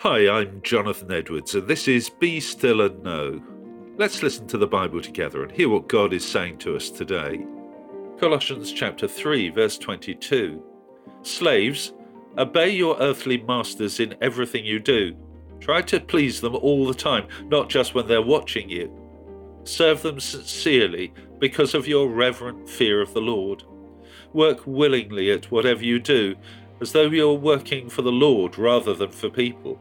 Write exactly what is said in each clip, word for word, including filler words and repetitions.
Hi, I'm Jonathan Edwards, and this is Be Still and Know. Let's listen to the Bible together and hear what God is saying to us today. Colossians chapter three, verse twenty-two. Slaves, obey your earthly masters in everything you do. Try to please them all the time, not just when they're watching you. Serve them sincerely because of your reverent fear of the Lord. Work willingly at whatever you do, as though you're working for the Lord rather than for people.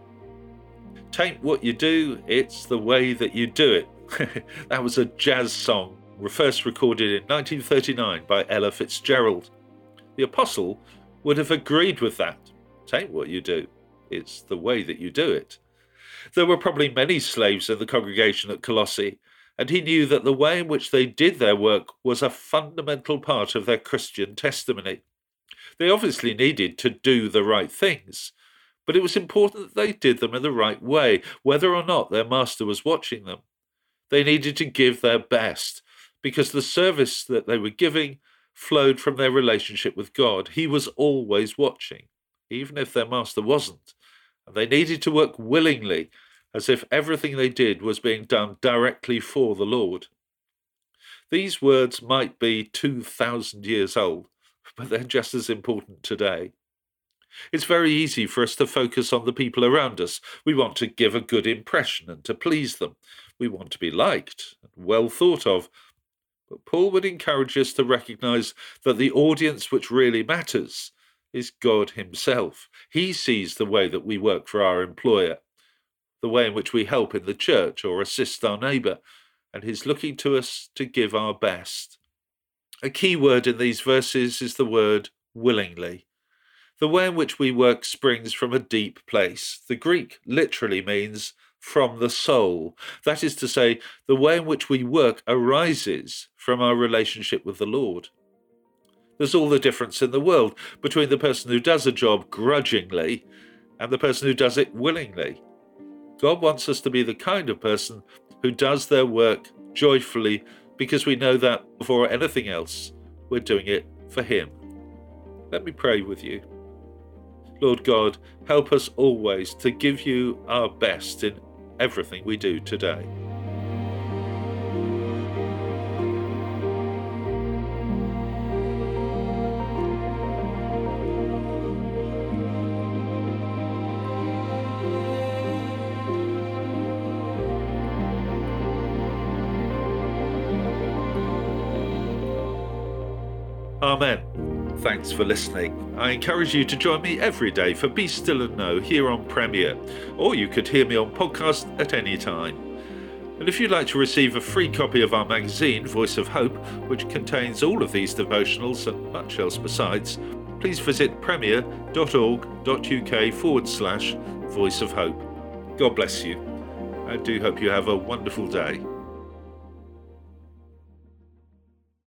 Tain't what you do, it's the way that you do it. That was a jazz song, first recorded in nineteen thirty-nine by Ella Fitzgerald. The apostle would have agreed with that. Tain't what you do, it's the way that you do it. There were probably many slaves in the congregation at Colossae, and he knew that the way in which they did their work was a fundamental part of their Christian testimony. They obviously needed to do the right things, but it was important that they did them in the right way, whether or not their master was watching them. They needed to give their best, because the service that they were giving flowed from their relationship with God. He was always watching, even if their master wasn't. And they needed to work willingly, as if everything they did was being done directly for the Lord. These words might be two thousand years old, but they're just as important today. It's very easy for us to focus on the people around us. We want to give a good impression and to please them. We want to be liked and well thought of. But Paul would encourage us to recognize that the audience which really matters is God himself. He sees the way that we work for our employer, the way in which we help in the church or assist our neighbour, and he's looking to us to give our best. A key word in these verses is the word willingly. The way in which we work springs from a deep place. The Greek literally means from the soul. That is to say, the way in which we work arises from our relationship with the Lord. There's all the difference in the world between the person who does a job grudgingly and the person who does it willingly. God wants us to be the kind of person who does their work joyfully, because we know that before anything else, we're doing it for him. Let me pray with you. Lord God, help us always to give you our best in everything we do today. Amen. Thanks for listening. I encourage you to join me every day for Be Still and Know here on Premier, or you could hear me on podcast at any time. And if you'd like to receive a free copy of our magazine, Voice of Hope, which contains all of these devotionals and much else besides, please visit premier.org.uk forward slash Voice of Hope. God bless you. I do hope you have a wonderful day.